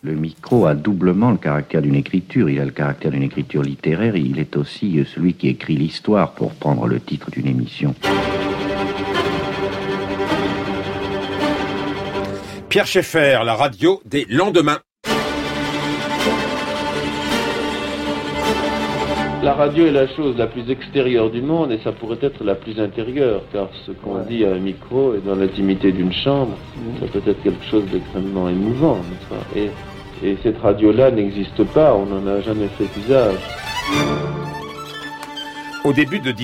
Le micro a doublement le caractère d'une écriture. Il a le caractère d'une écriture littéraire et il est aussi celui qui écrit l'histoire, pour prendre le titre d'une émission. Pierre Schaeffer, la radio des lendemains. La radio est la chose la plus extérieure du monde et ça pourrait être la plus intérieure, car ce qu'on dit à un micro est dans l'intimité d'une chambre, ça peut être quelque chose d'extrêmement émouvant, n'est-ce pas ? Et cette radio-là n'existe pas, on n'en a jamais fait usage. Au début de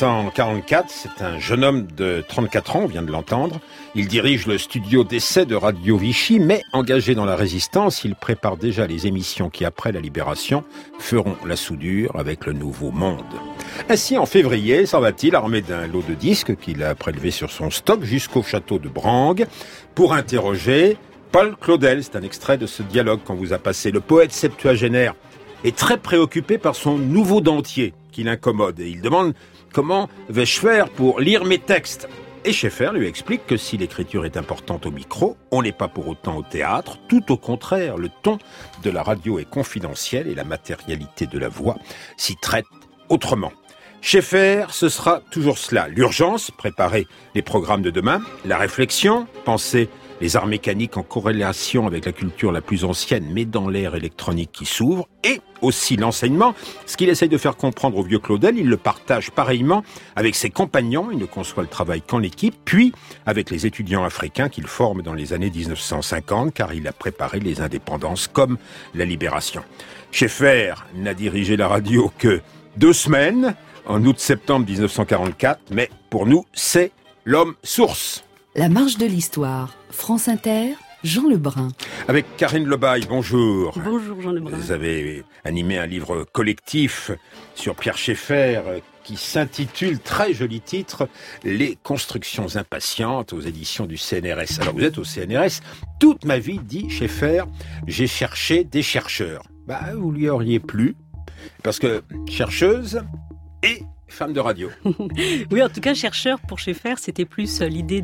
1944, c'est un jeune homme de 34 ans, on vient de l'entendre. Il dirige le studio d'essai de Radio Vichy, mais engagé dans la résistance, il prépare déjà les émissions qui, après la libération, feront la soudure avec le nouveau monde. Ainsi, en février, s'en va-t-il armé d'un lot de disques qu'il a prélevé sur son stock jusqu'au château de Brangue pour interroger Paul Claudel. C'est un extrait de ce dialogue qu'on vous a passé. Le poète septuagénaire est très préoccupé par son nouveau dentier qui l'incommode et il demande comment vais-je faire pour lire mes textes. Et Schaeffer lui explique que si l'écriture est importante au micro, on n'est pas pour autant au théâtre. Tout au contraire, le ton de la radio est confidentiel et la matérialité de la voix s'y traite autrement. Schaeffer, ce sera toujours cela. L'urgence, préparer les programmes de demain. La réflexion, penser les arts mécaniques en corrélation avec la culture la plus ancienne, mais dans l'ère électronique qui s'ouvre. Et aussi l'enseignement. Ce qu'il essaye de faire comprendre au vieux Claudel, il le partage pareillement avec ses compagnons. Il ne conçoit le travail qu'en équipe, puis avec les étudiants africains qu'il forme dans les années 1950, car il a préparé les indépendances comme la libération. Schaeffer n'a dirigé la radio que 2 semaines, en août-septembre 1944, mais pour nous, c'est l'homme source. La marche de l'histoire, France Inter, Jean Lebrun. Avec Karine Lebaille, bonjour. Bonjour Jean Lebrun. Vous avez animé un livre collectif sur Pierre Schaeffer qui s'intitule, très joli titre, Les constructions impatientes aux éditions du CNRS. Alors vous êtes au CNRS. Toute ma vie, dit Schaeffer, j'ai cherché des chercheurs. Vous lui auriez plu, parce que chercheuse et femme de radio. Oui, en tout cas, chercheur pour Schaeffer, c'était plus l'idée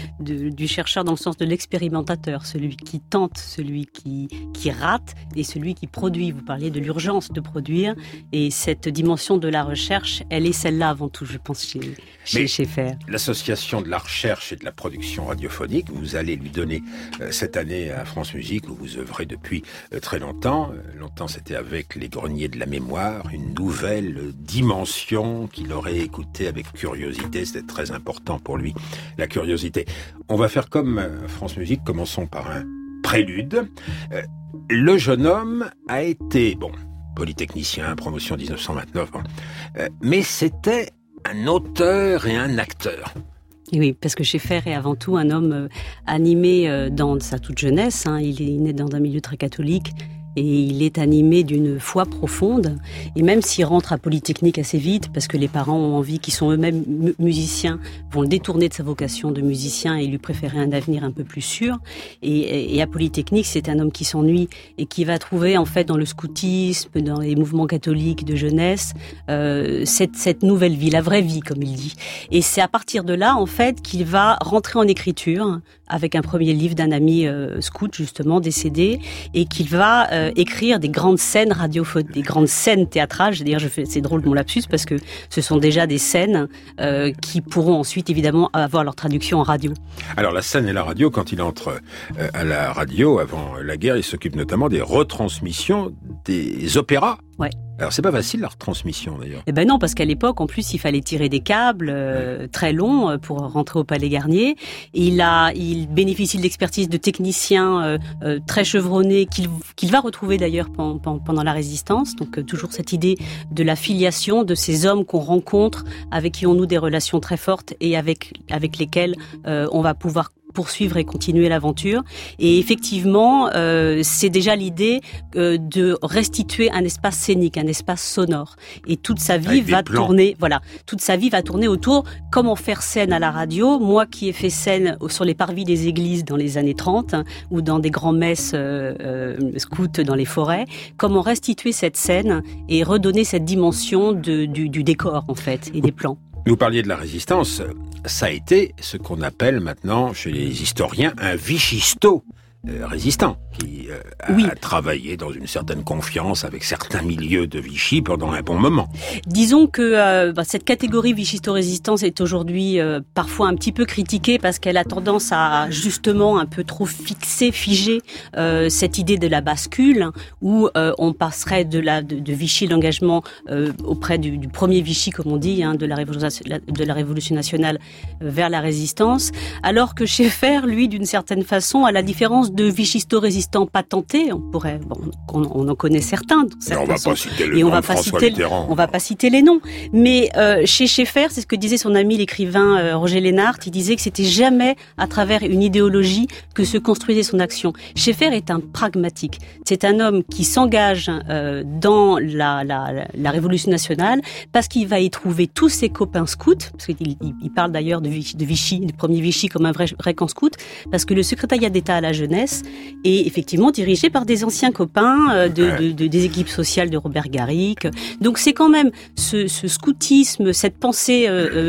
du chercheur dans le sens de l'expérimentateur, celui qui tente, celui qui rate et celui qui produit. Vous parliez de l'urgence de produire et cette dimension de la recherche, elle est celle-là avant tout, je pense, chez Schaeffer. L'association de la recherche et de la production radiophonique, vous allez lui donner cette année à France Musique, où vous œuvrez depuis très longtemps. Longtemps, c'était avec les Greniers de la Mémoire, une nouvelle dimension qu'il aurait écouté avec curiosité. C'était très important pour lui, la curiosité. On va faire comme France Musique, commençons par un prélude. Le jeune homme a été, polytechnicien, promotion 1929, mais c'était un auteur et un acteur. Et oui, parce que Schaeffer est avant tout un homme animé dans sa toute jeunesse. Il est né dans un milieu très catholique. Et il est animé d'une foi profonde. Et même s'il rentre à Polytechnique assez vite, parce que les parents ont envie, qui sont eux-mêmes musiciens, vont le détourner de sa vocation de musicien et lui préférer un avenir un peu plus sûr. Et à Polytechnique, c'est un homme qui s'ennuie et qui va trouver, en fait, dans le scoutisme, dans les mouvements catholiques de jeunesse, cette nouvelle vie, la vraie vie, comme il dit. Et c'est à partir de là, en fait, qu'il va rentrer en écriture avec un premier livre d'un ami scout, justement, décédé, et qu'il va écrire des grandes scènes radiophoniques, des grandes scènes théâtrales. D'ailleurs, c'est drôle mon lapsus parce que ce sont déjà des scènes qui pourront ensuite évidemment avoir leur traduction en radio. Alors la scène et la radio, quand il entre à la radio avant la guerre, il s'occupe notamment des retransmissions des opéras. Ouais. Alors c'est pas facile la retransmission d'ailleurs. Eh ben non, parce qu'à l'époque en plus il fallait tirer des câbles très longs pour rentrer au Palais Garnier. Et il bénéficie de l'expertise de techniciens très chevronnés qu'il va retrouver d'ailleurs pendant la Résistance. Donc toujours cette idée de la filiation de ces hommes qu'on rencontre, avec qui on noue des relations très fortes et avec lesquels on va pouvoir poursuivre et continuer l'aventure. Et effectivement, c'est déjà l'idée de restituer un espace scénique, un espace sonore. Et toute sa vie va tourner, toute sa vie va tourner autour comment faire scène à la radio. Moi qui ai fait scène sur les parvis des églises dans les années 30, ou dans des grands-messes scouts dans les forêts, comment restituer cette scène et redonner cette dimension du décor, en fait, et des plans. Vous parliez de la Résistance, ça a été ce qu'on appelle maintenant, chez les historiens, un vichisto. résistant, qui a travaillé dans une certaine confiance avec certains milieux de Vichy pendant un bon moment. Disons que cette catégorie vichisto-résistance est aujourd'hui parfois un petit peu critiquée parce qu'elle a tendance à justement un peu trop figer cette idée de la bascule où on passerait de Vichy, l'engagement auprès du premier Vichy, comme on dit, de la Révolution nationale vers la résistance, alors que Schaeffer, lui, d'une certaine façon, à la différence de vichisto-résistants patentés, on en connaît certains. On va pas citer le nom de François Mitterrand. On va pas citer les noms. Mais chez Schaeffer, c'est ce que disait son ami l'écrivain Roger Lénart, il disait que c'était jamais à travers une idéologie que se construisait son action. Schaeffer est un pragmatique. C'est un homme qui s'engage dans la Révolution nationale parce qu'il va y trouver tous ses copains scouts, parce qu'il parle d'ailleurs de Vichy, du premier Vichy comme un vrai camp scout, parce que le secrétariat d'État à la jeunesse est effectivement dirigé par des anciens copains des équipes sociales de Robert Garrick. Donc c'est quand même ce scoutisme, cette pensée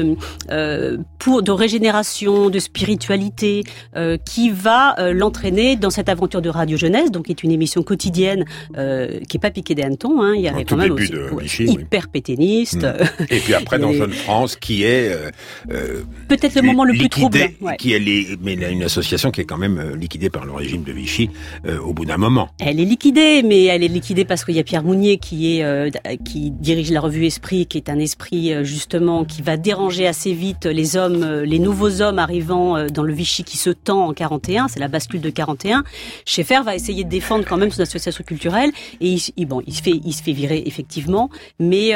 de régénération, de spiritualité, qui va l'entraîner dans cette aventure de Radio Jeunesse, donc qui est une émission quotidienne qui est pas piquée des hannetons. Il y avait quand même aussi Vichy, hyper pétainiste. Et puis après dans Jeune France, qui est peut-être le moment le plus troublant, mais il y a une association qui est quand même liquidée par le régime de Vichy au bout d'un moment. Elle est liquidée, mais elle est liquidée parce qu'il y a Pierre Mounier qui dirige la revue Esprit, qui est un esprit justement qui va déranger assez vite les nouveaux hommes arrivant dans le Vichy qui se tend en 41, c'est la bascule de 41. Schaeffer va essayer de défendre quand même son association culturelle et il se fait virer effectivement, mais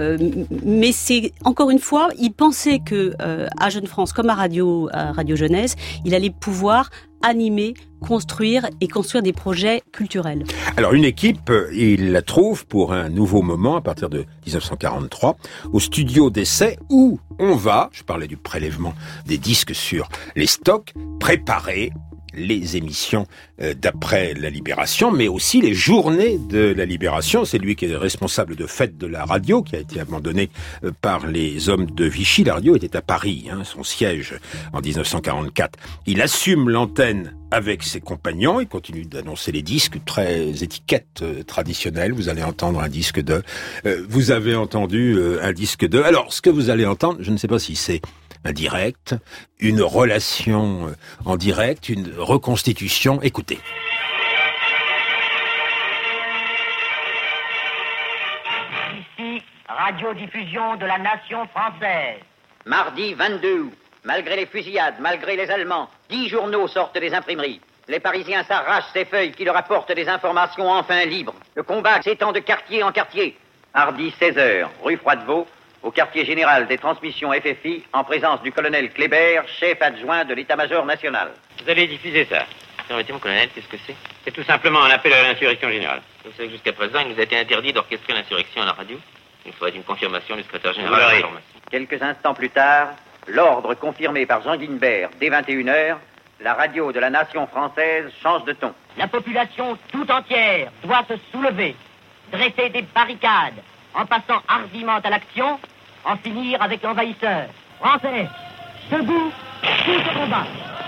c'est encore une fois, il pensait que à Jeune France comme à Radio Jeunesse, il allait pouvoir animer, construire des projets culturels. Alors une équipe, il la trouve pour un nouveau moment à partir de 1943 au studio d'essai où on va, je parlais du prélèvement des disques sur les stocks, préparer les émissions d'après la Libération, mais aussi les journées de la Libération. C'est lui qui est responsable de Fête de la radio, qui a été abandonné par les hommes de Vichy. La radio était à Paris, son siège en 1944. Il assume l'antenne avec ses compagnons, il continue d'annoncer les disques, très étiquette traditionnelle. Vous allez entendre un disque de... vous avez entendu un disque de... Alors, ce que vous allez entendre, je ne sais pas si c'est un direct, une relation en direct, une reconstitution. Écoutez. Ici, radiodiffusion de la nation française. Mardi 22 août, malgré les fusillades, malgré les Allemands, 10 journaux sortent des imprimeries. Les Parisiens s'arrachent ces feuilles qui leur apportent des informations enfin libres. Le combat s'étend de quartier en quartier. Mardi 16h, rue Froidevaux, au quartier général des transmissions FFI, en présence du colonel Kléber, chef adjoint de l'état-major national. Vous allez diffuser ça. Permettez-moi, colonel, qu'est-ce que c'est? C'est tout simplement un appel à l'insurrection générale. Vous savez que jusqu'à présent, il nous a été interdit d'orchestrer l'insurrection à la radio. Il faudrait une confirmation du secrétaire général de l'information. Quelques instants plus tard, l'ordre confirmé par Jean Guinbert, dès 21h, la radio de la nation française change de ton. La population tout entière doit se soulever, dresser des barricades, en passant hardiment à l'action, en finir avec l'envahisseur. Français, debout, tout au combat.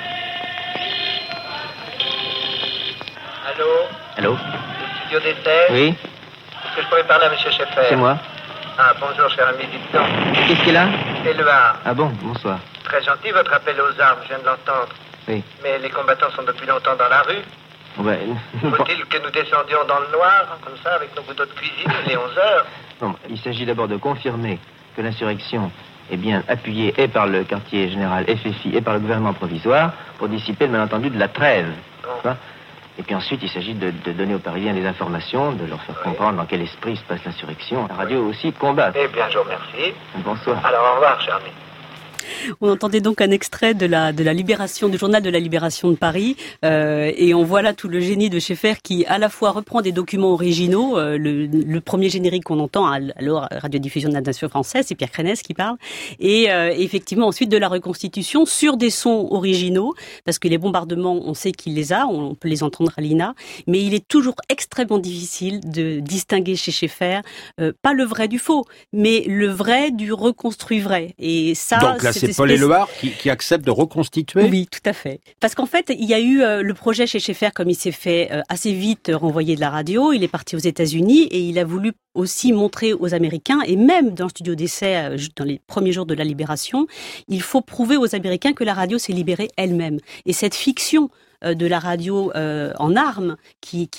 Allô? Allô? Le studio d'essai? Oui? Est-ce que je pourrais parler à M. Schaeffer? C'est moi. Ah, bonjour, cher ami, dites-donc. Qu'est-ce qu'il a? C'est le Har. Ah bon, bonsoir. Très gentil, votre appel aux armes, je viens de l'entendre. Oui. Mais les combattants sont depuis longtemps dans la rue. Ouais. Faut-il que nous descendions dans le noir, comme ça, avec nos couteaux de cuisine, les 11 heures? Non, il s'agit d'abord de confirmer que l'insurrection est bien appuyée et par le quartier général FFI et par le gouvernement provisoire pour dissiper le malentendu de la trêve. Bon. Et puis ensuite, il s'agit de donner aux Parisiens des informations, de leur faire comprendre dans quel esprit se passe l'insurrection. La radio aussi combat. Eh bien, je vous remercie. Bonsoir. Alors, au revoir, cher ami. On entendait donc un extrait de la Libération, du journal de la Libération de Paris, et on voit là tout le génie de Schaeffer qui à la fois reprend des documents originaux, le premier générique qu'on entend à la radiodiffusion de la nation française, c'est Pierre Crénès qui parle, et effectivement ensuite de la reconstitution sur des sons originaux, parce que les bombardements, on sait qu'il les a, on peut les entendre à l'INA, mais il est toujours extrêmement difficile de distinguer chez Schaeffer, pas le vrai du faux, mais le vrai du reconstruit vrai, et ça... Donc la c'est Paul Éluard qui accepte de reconstituer? Oui, tout à fait. Parce qu'en fait, il y a eu le projet chez Schaeffer, comme il s'est fait assez vite renvoyer de la radio. Il est parti aux États-Unis et il a voulu aussi montrer aux Américains, et même dans le studio d'essai, dans les premiers jours de la libération, il faut prouver aux Américains que la radio s'est libérée elle-même. Et cette fiction de la radio en armes qui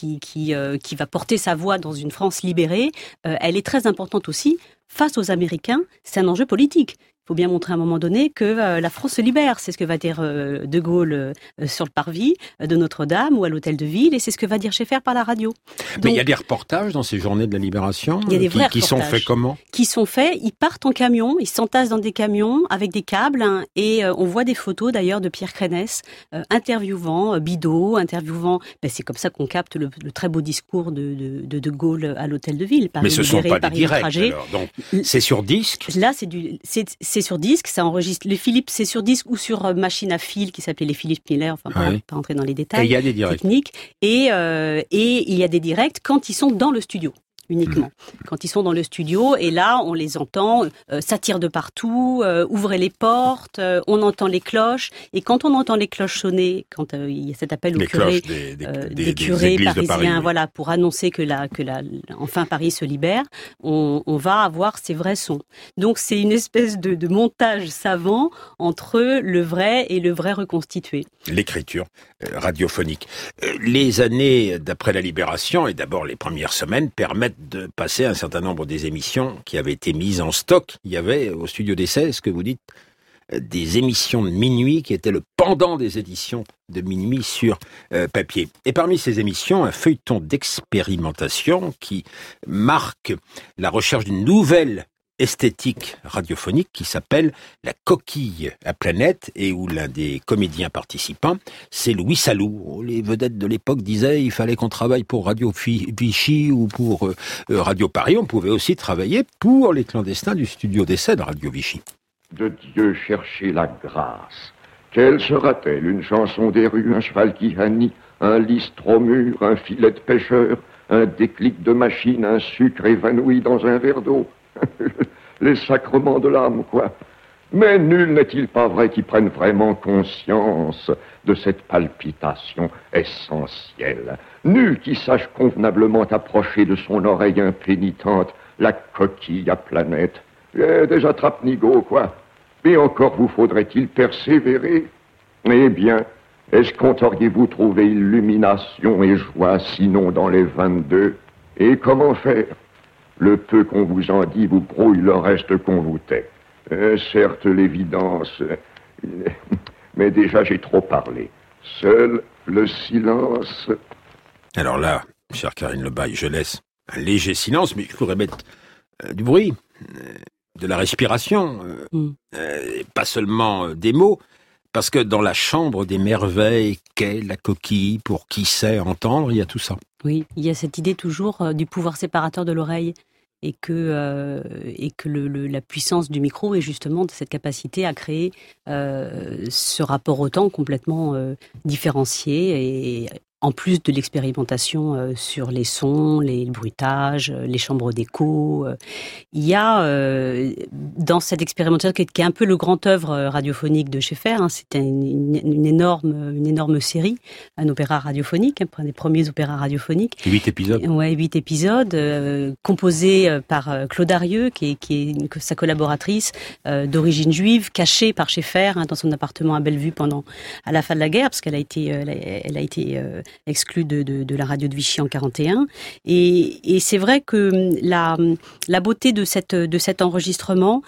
va porter sa voix dans une France libérée, elle est très importante aussi. Face aux Américains, c'est un enjeu politique. Il faut bien montrer à un moment donné que la France se libère. C'est ce que va dire De Gaulle sur le parvis de Notre-Dame ou à l'hôtel de ville, et c'est ce que va dire Schaeffer par la radio. Mais il y a des reportages dans ces journées de la Libération il y a des vrais qui sont faits comment? Qui sont faits, ils partent en camion, ils s'entassent dans des camions avec des câbles, et on voit des photos d'ailleurs de Pierre Crénès interviewant Bidault, c'est comme ça qu'on capte le très beau discours de Gaulle à l'hôtel de ville. Mais ce ne sont pas des directs alors, donc c'est sur disque? Là c'est sur disque, ça enregistre. Les Philips, c'est sur disque ou sur machine à fil qui s'appelait les Philips Miller, pas rentrer dans les détails. Et il y a des directs techniques. Et il y a des directs quand ils sont dans le studio. Uniquement. Quand ils sont dans le studio, et là, on les entend, ça tire de partout, ouvrez les portes, on entend les cloches, et quand on entend les cloches sonner, quand il y a cet appel aux curés, des curés parisiens, voilà, pour annoncer que enfin Paris se libère, on va avoir ces vrais sons. Donc c'est une espèce de montage savant entre le vrai et le vrai reconstitué. L'écriture radiophonique. Les années d'après la Libération, et d'abord les premières semaines, permettent de passer un certain nombre des émissions qui avaient été mises en stock. Il y avait au studio d'essai, ce que vous dites, des émissions de minuit qui étaient le pendant des éditions de minuit sur papier. Et parmi ces émissions, un feuilleton d'expérimentation qui marque la recherche d'une nouvelle esthétique radiophonique qui s'appelle La Coquille à Planète, et où l'un des comédiens participants, c'est Louis Salou. Les vedettes de l'époque disaient il fallait qu'on travaille pour Radio Vichy ou pour Radio Paris. On pouvait aussi travailler pour les clandestins du studio d'essai de Radio Vichy. De Dieu chercher la grâce. Quelle sera-t-elle? Une chanson des rues, un cheval qui hannit, un listre au mur, un filet de pêcheur, un déclic de machine, un sucre évanoui dans un verre d'eau? Les sacrements de l'âme, quoi. Mais nul n'est-il pas vrai qui prenne vraiment conscience de cette palpitation essentielle? Nul qui sache convenablement approcher de son oreille impénitente la coquille à planète? Des attrape-nigots, quoi. Mais encore vous faudrait-il persévérer? Eh bien, escompteriez-vous trouver illumination et joie, sinon dans les 22? Et comment faire? Le peu qu'on vous en dit vous brouille le reste qu'on vous tait. Certes, l'évidence... Mais déjà, j'ai trop parlé. Seul le silence... Alors là, chère Karine Lebaille, je laisse un léger silence, mais je pourrais mettre du bruit, de la respiration, pas seulement des mots, parce que dans la chambre des merveilles qu'est la coquille, pour qui sait entendre, il y a tout ça. Oui, il y a cette idée toujours du pouvoir séparateur de l'oreille, et que la puissance du micro est justement de cette capacité à créer ce rapport au temps complètement différencié, et en plus de l'expérimentation sur les sons, les bruitages, les chambres d'écho. Il y a dans cette expérimentation qui est un peu le grand œuvre radiophonique de Schaeffer, c'était une énorme série, un opéra radiophonique, un des premiers opéras radiophoniques. 8 épisodes. Ouais, 8 épisodes, composés par Claude Arieux, qui est sa collaboratrice d'origine juive, cachée par Schaeffer dans son appartement à Bellevue à la fin de la guerre, parce qu'elle a été exclue de la radio de Vichy en 1941. Et c'est vrai que la beauté de cet enregistrement,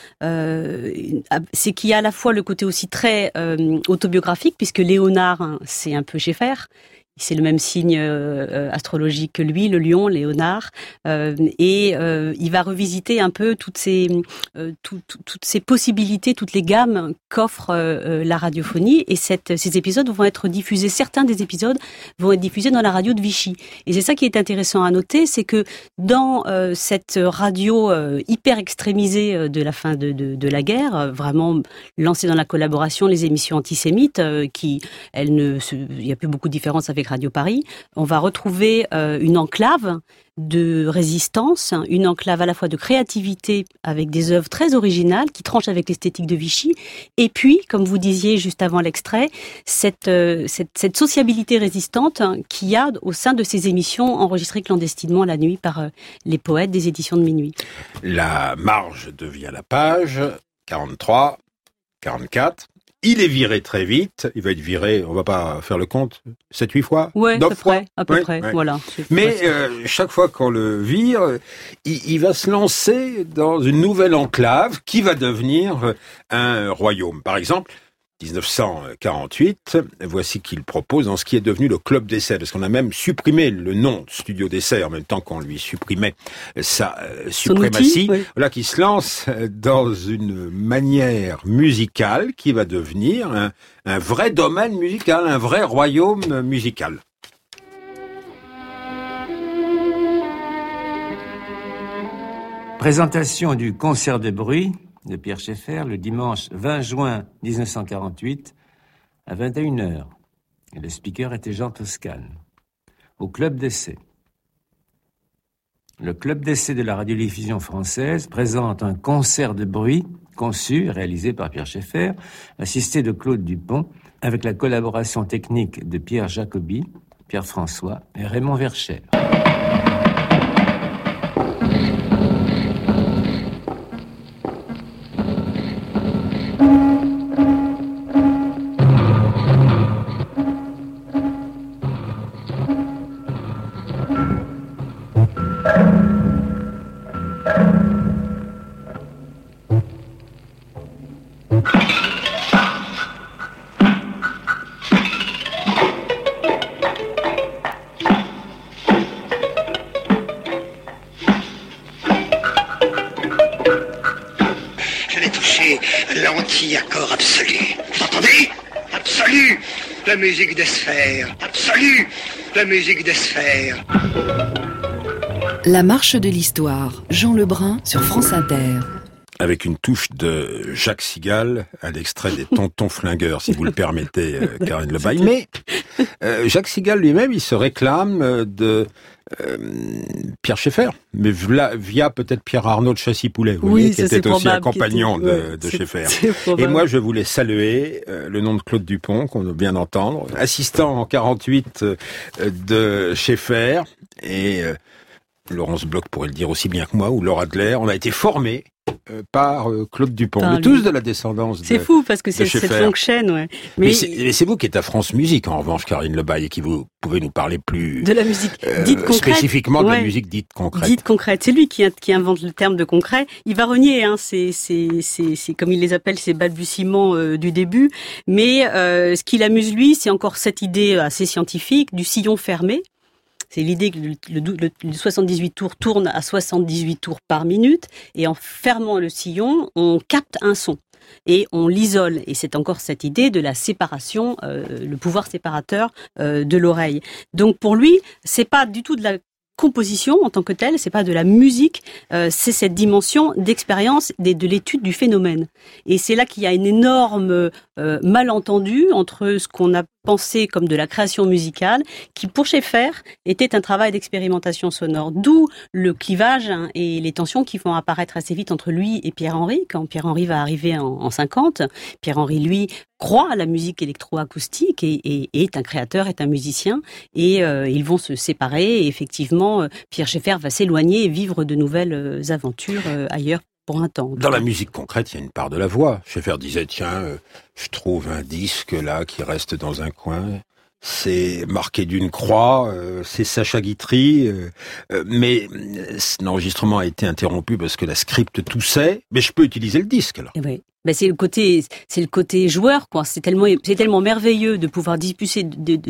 c'est qu'il y a à la fois le côté aussi très autobiographique, puisque Léonard, c'est un peu Schaeffer. C'est le même signe astrologique que lui, le lion, Léonard, et il va revisiter un peu toutes ces possibilités, toutes les gammes qu'offre la radiophonie, et ces épisodes vont être diffusés, certains des épisodes vont être diffusés dans la radio de Vichy. Et c'est ça qui est intéressant à noter, c'est que dans cette radio hyper extrémisée de la fin de la guerre, vraiment lancée dans la collaboration, les émissions antisémites, il n'y a plus beaucoup de différence avec Radio Paris, on va retrouver une enclave de résistance, une enclave à la fois de créativité avec des œuvres très originales qui tranchent avec l'esthétique de Vichy, et puis, comme vous disiez juste avant l'extrait, cette sociabilité résistante qu'il y a au sein de ces émissions enregistrées clandestinement la nuit par les poètes des éditions de minuit. La marge devient la page, 43, 44. Il est viré très vite. Il va être viré, on va pas faire le compte, 7-8 fois? Ouais, à peu près, voilà. Mais chaque fois qu'on le vire, il va se lancer dans une nouvelle enclave qui va devenir un royaume. Par exemple, 1948, voici qu'il propose dans ce qui est devenu le Club d'essai, parce qu'on a même supprimé le nom de Studio d'essai en même temps qu'on lui supprimait sa suprématie. Outil, oui. Voilà, qui se lance dans une manière musicale qui va devenir un vrai domaine musical, un vrai royaume musical. Présentation du concert de bruit de Pierre Schaeffer le dimanche 20 juin 1948 à 21h. Et le speaker était Jean Toscane, au Club d'essai. Le Club d'essai de la radiodiffusion française présente un concert de bruit conçu et réalisé par Pierre Schaeffer, assisté de Claude Dupont, avec la collaboration technique de Pierre Jacobi, Pierre François et Raymond Verchères. L'anti-accord absolu. Vous entendez? Absolu. La musique des sphères. Absolu. La musique des sphères. La marche de l'histoire. Jean Lebrun sur France Inter. Avec une touche de Jacques Sigal, un extrait des Tontons Flingueurs, si vous le permettez, Karine Lebaille. Mais Jacques Sigal lui-même, il se réclame de Pierre Schaeffer, mais via peut-être Pierre Arnaud de Chassy-Poulet, qui était aussi un compagnon de Schaeffer. Et moi, je voulais saluer le nom de Claude Dupont, qu'on vient d'entendre, assistant en 48 de Schaeffer, et Laurence Bloch pourrait le dire aussi bien que moi, ou Laura Adler, on a été formés par Claude Dupont. On est tous de la descendance de Schaeffer. C'est fou, parce que c'est cette longue chaîne, ouais. Mais c'est vous qui êtes à France Musique, en revanche, Karine Lebaille, et qui vous pouvez nous parler plus... De la musique dite concrète. Spécifiquement de la musique dite concrète. Dite concrète. C'est lui qui invente le terme de concret. Il va renier, c'est comme il les appelle, ces balbutiements du début. Mais ce qui l'amuse, lui, c'est encore cette idée assez scientifique du sillon fermé. C'est l'idée que le 78 tours tourne à 78 tours par minute, et en fermant le sillon, on capte un son et on l'isole. Et c'est encore cette idée de la séparation, le pouvoir séparateur de l'oreille. Donc pour lui, c'est pas du tout de la composition en tant que telle, c'est pas de la musique, c'est cette dimension d'expérience de l'étude du phénomène. Et c'est là qu'il y a une énorme malentendu entre ce qu'on a pensé comme de la création musicale, qui pour Schaeffer était un travail d'expérimentation sonore. D'où le clivage et les tensions qui vont apparaître assez vite entre lui et Pierre-Henry. Quand Pierre-Henry va arriver en 50, Pierre-Henry, lui, croit à la musique électroacoustique et est un créateur, est un musicien, et ils vont se séparer, et effectivement, Pierre Schaeffer va s'éloigner et vivre de nouvelles aventures ailleurs pour un temps. Dans la musique concrète, il y a une part de la voix. Schaeffer disait, tiens, je trouve un disque là qui reste dans un coin, c'est marqué d'une croix, c'est Sacha Guitry, mais l'enregistrement a été interrompu parce que la script toussait, mais je peux utiliser le disque là. Oui. Ben c'est le côté joueur, quoi. C'est tellement merveilleux de pouvoir disposer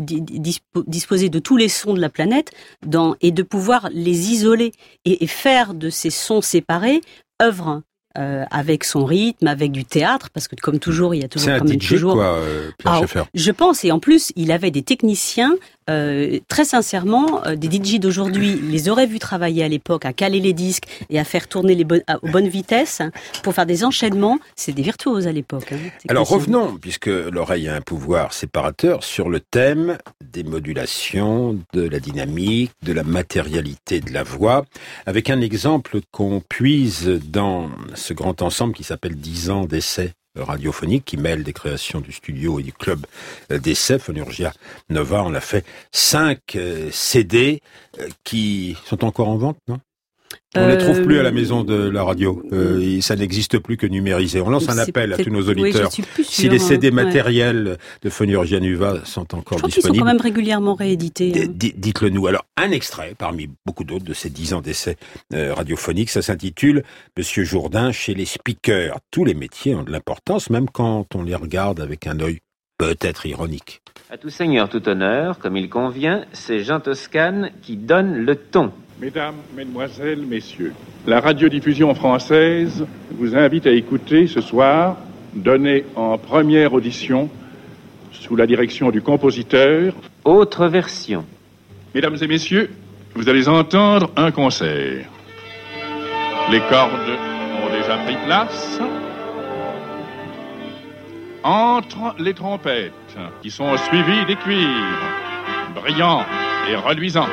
de tous les sons de la planète et de pouvoir les isoler et faire de ces sons séparés œuvre. Avec son rythme, avec du théâtre, parce que comme toujours, il y a toujours... C'est un DJ, quoi, Pierre Schaeffer. Je pense, et en plus, il avait des techniciens très sincèrement, des DJ d'aujourd'hui les auraient vus travailler à l'époque à caler les disques et à faire tourner aux bonnes vitesses pour faire des enchaînements. C'est des virtuoses à l'époque. Alors revenons, puisque l'oreille a un pouvoir séparateur, sur le thème des modulations, de la dynamique, de la matérialité de la voix, avec un exemple qu'on puise dans ce grand ensemble qui s'appelle 10 ans d'essais radiophoniques, qui mêle des créations du studio et du club d'essais. Phonurgia Nova en a fait 5 CD qui sont encore en vente, non ? On ne les trouve plus à la maison de la radio. Ça n'existe plus que numérisé. On lance un appel à tous nos auditeurs. Oui, si les CD matériels de Phonurgia Nova sont encore disponibles, ils sont quand même régulièrement réédités. Dites-le nous. Alors, un extrait parmi beaucoup d'autres de ces 10 ans d'essais radiophoniques, ça s'intitule « Monsieur Jourdain chez les speakers ». Tous les métiers ont de l'importance, même quand on les regarde avec un œil peut-être ironique. À tout seigneur, tout honneur, comme il convient, c'est Jean Toscane qui donne le ton. Mesdames, Mesdemoiselles, Messieurs, la radiodiffusion française vous invite à écouter ce soir, donné en première audition, sous la direction du compositeur. Autre version. Mesdames et Messieurs, vous allez entendre un concert. Les cordes ont déjà pris place. Entre les trompettes, qui sont suivies des cuivres, brillants et reluisants.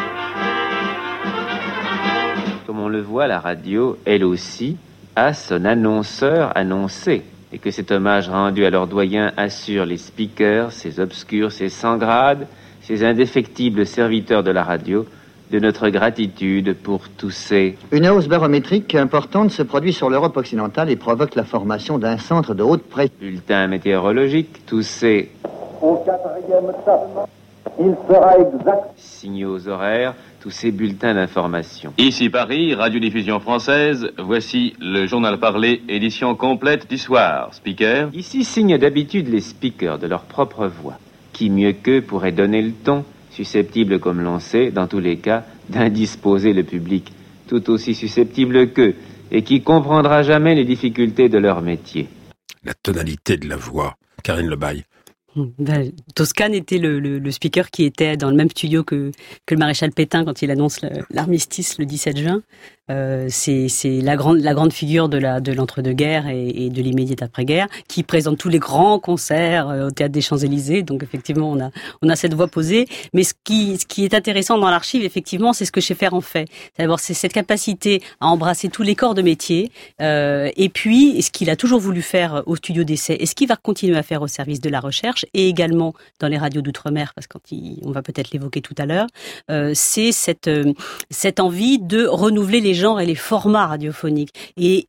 Comme on le voit, la radio, elle aussi, a son annonceur annoncé. Et que cet hommage rendu à leur doyen assure les speakers, ces obscurs, ces sans grades, ces indéfectibles serviteurs de la radio, de notre gratitude pour tous ces... Une hausse barométrique importante se produit sur l'Europe occidentale et provoque la formation d'un centre de haute pression. Bulletins météorologiques, tous ces... Au 4e top, il sera exact. Signaux horaires, tous ces bulletins d'information. Ici Paris, radiodiffusion française, voici le journal parlé, édition complète du soir. Speaker. Ici signent d'habitude les speakers de leur propre voix. Qui mieux qu'eux pourrait donner le ton, susceptible, comme l'on sait, dans tous les cas, d'indisposer le public, tout aussi susceptible qu'eux, et qui comprendra jamais les difficultés de leur métier. La tonalité de la voix, Karine Lebaille. Toscane était le speaker qui était dans le même studio que le maréchal Pétain quand il annonce l'armistice le 17 juin. C'est la grande figure de l'entre-deux-guerres et de l'immédiate après-guerre, qui présente tous les grands concerts au Théâtre des Champs-Élysées. Donc effectivement, on a cette voix posée. Mais ce qui est intéressant dans l'archive, effectivement, c'est ce que Schaeffer en fait. D'abord, c'est cette capacité à embrasser tous les corps de métier. Et puis, ce qu'il a toujours voulu faire au studio d'essai, et ce qu'il va continuer à faire au service de la recherche, et également dans les radios d'outre-mer, parce qu'on va peut-être l'évoquer tout à l'heure, c'est cette envie de renouveler les genres et les formats radiophoniques et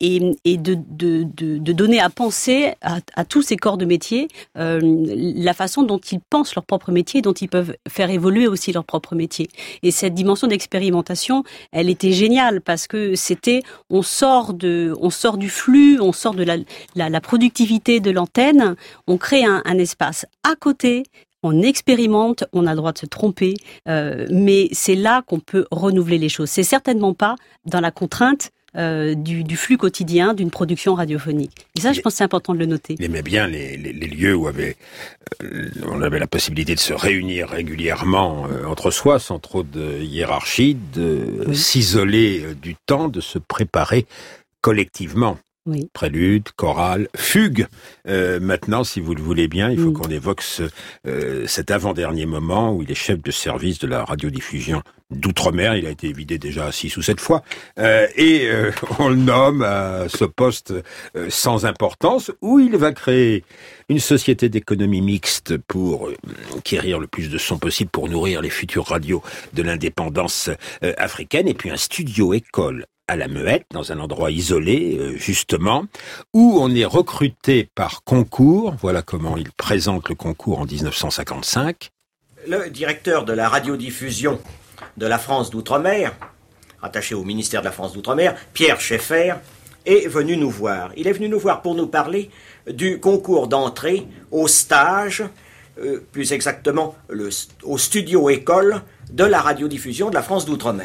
de donner à penser à tous ces corps de métier la façon dont ils pensent leur propre métier, dont ils peuvent faire évoluer aussi leur propre métier. Et cette dimension d'expérimentation, elle était géniale parce que on sort du flux, on sort de la productivité de l'antenne, on crée un espace à côté. On expérimente, on a le droit de se tromper, mais c'est là qu'on peut renouveler les choses. C'est certainement pas dans la contrainte du flux quotidien d'une production radiophonique. Et ça, je pense que c'est important de le noter. Il aimait bien les lieux où on avait la possibilité de se réunir régulièrement entre soi, sans trop de hiérarchie, de s'isoler du temps, de se préparer collectivement. Oui. Prélude, chorale, fugue. Maintenant, si vous le voulez bien, il faut qu'on évoque cet avant-dernier moment où il est chef de service de la radiodiffusion d'outre-mer. Il a été vidé déjà 6 ou 7 fois. Et on le nomme à ce poste sans importance, où il va créer une société d'économie mixte pour acquérir le plus de sons possible pour nourrir les futures radios de l'indépendance africaine, et puis un studio-école à la Muette, dans un endroit isolé, justement, où on est recruté par concours. Voilà comment il présente le concours en 1955. Le directeur de la radiodiffusion de la France d'Outre-mer, rattaché au ministère de la France d'Outre-mer, Pierre Schaeffer, est venu nous voir. Il est venu nous voir pour nous parler du concours d'entrée au stage, plus exactement au studio-école de la radiodiffusion de la France d'Outre-mer.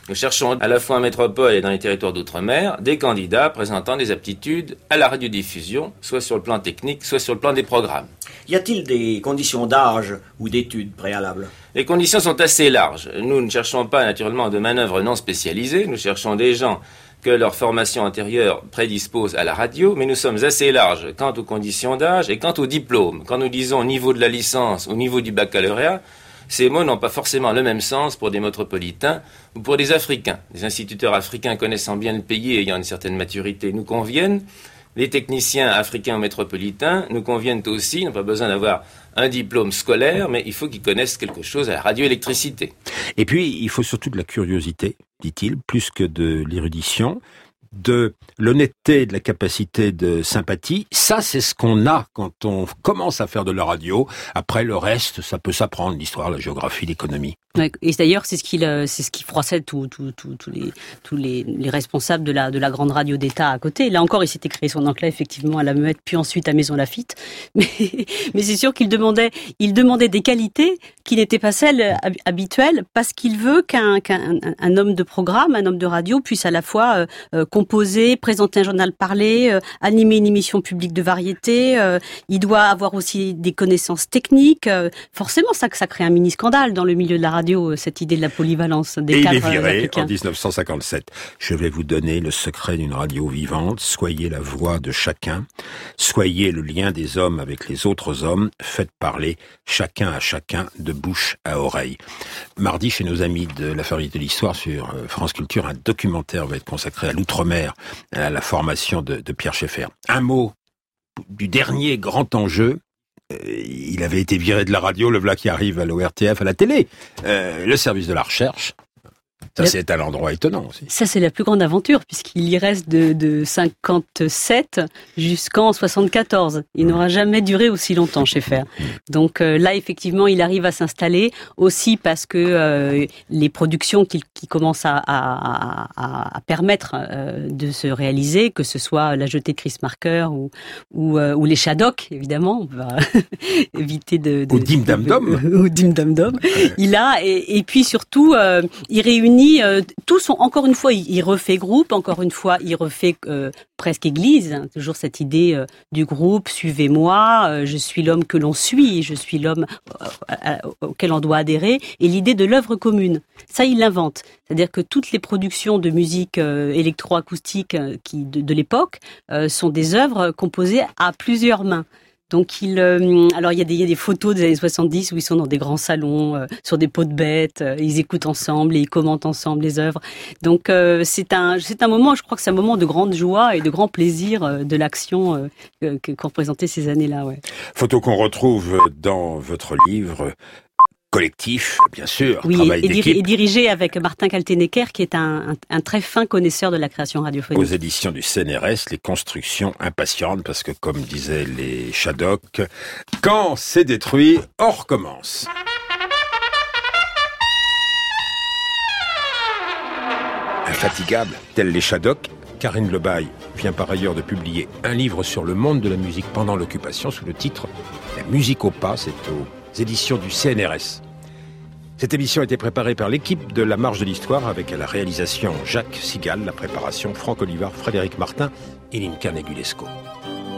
Nous cherchons à la fois en métropole et dans les territoires d'outre-mer des candidats présentant des aptitudes à la radiodiffusion, soit sur le plan technique, soit sur le plan des programmes. Y a-t-il des conditions d'âge ou d'études préalables? Les conditions sont assez larges. Nous ne cherchons pas naturellement de manœuvres non spécialisées, nous cherchons des gens que leur formation antérieure prédispose à la radio, mais nous sommes assez larges quant aux conditions d'âge et quant au diplôme. Quand nous disons niveau de la licence ou niveau du baccalauréat, ces mots n'ont pas forcément le même sens pour des métropolitains ou pour des Africains. Des instituteurs africains connaissant bien le pays et ayant une certaine maturité nous conviennent. Les techniciens africains ou métropolitains nous conviennent aussi, n'ont pas besoin d'avoir un diplôme scolaire, mais il faut qu'ils connaissent quelque chose à la radioélectricité. Et puis, il faut surtout de la curiosité, dit-il, plus que de l'érudition, de l'honnêteté, de la capacité de sympathie. Ça, c'est ce qu'on a quand on commence à faire de la radio. Après, le reste, ça peut s'apprendre, l'histoire, la géographie, l'économie. Ouais, et d'ailleurs, c'est ce qui froissait tous les responsables de la grande radio d'État à côté. Là encore, il s'était créé son enclave effectivement à la Muette, puis ensuite à Maison Lafitte. Mais c'est sûr qu'il demandait des qualités qui n'étaient pas celles habituelles, parce qu'il veut qu'un homme de programme, un homme de radio puisse à la fois composer, présenter un journal parlé, animer une émission publique de variété. Il doit avoir aussi des connaissances techniques. Forcément, ça crée un mini scandale dans le milieu de la radio, cette idée de la polyvalence des cadres africains. Et il est viré en 1957. Je vais vous donner le secret d'une radio vivante. Soyez la voix de chacun. Soyez le lien des hommes avec les autres hommes. Faites parler chacun à chacun de bouche à oreille. Mardi, chez nos amis de la Fabrique de l'Histoire sur France Culture, un documentaire va être consacré à l'outre-mer, à la formation de Pierre Schaeffer. Un mot du dernier grand enjeu. Il avait été viré de la radio, le voilà qui arrive à l'ORTF, à la télé. Le service de la recherche, ça c'est un endroit étonnant aussi. Ça c'est la plus grande aventure, puisqu'il y reste de 57 jusqu'en 74. Il n'aura jamais duré aussi longtemps, Schaeffer. Donc là effectivement il arrive à s'installer, aussi parce que les productions qui commencent à permettre de se réaliser, que ce soit La Jetée de Chris Marker ou les Shadocks, évidemment, on va éviter ou Dim Dam Dom. Ou Dim Dam Dom. Il a, et puis surtout, il réunit tous, encore une fois, il refait groupe, encore une fois, il refait presque église, hein, toujours cette idée du groupe, suivez-moi, je suis l'homme que l'on suit, je suis l'homme auquel on doit adhérer, et l'idée de l'œuvre commune. Ça, il l'invente. C'est-à-dire que toutes les productions de musique électroacoustique de l'époque sont des œuvres composées à plusieurs mains. Donc alors il y a des photos des années 70 où ils sont dans des grands salons, sur des pots de bêtes, ils écoutent ensemble et ils commentent ensemble les œuvres. Donc c'est un moment, je crois que c'est un moment de grande joie et de grand plaisir de l'action qu'ont représenté ces années-là. Ouais. Photos qu'on retrouve dans votre livre. Collectif, bien sûr, oui, travail d'équipe. Et dirigé avec Martin Kaltenecker, qui est un très fin connaisseur de la création radiophonique. Aux éditions du CNRS, les constructions impatientes, parce que comme disaient les Shadocks, quand c'est détruit, on recommence. Infatigable, tels les Shadocks, Karine Lebaille vient par ailleurs de publier un livre sur le monde de la musique pendant l'occupation sous le titre « La musique au pas », c'est aux éditions du CNRS. Cette émission a été préparée par l'équipe de La Marche de l'Histoire avec à la réalisation Jacques Sigal, la préparation Franck Olivard, Frédéric Martin et Limca Negulesco.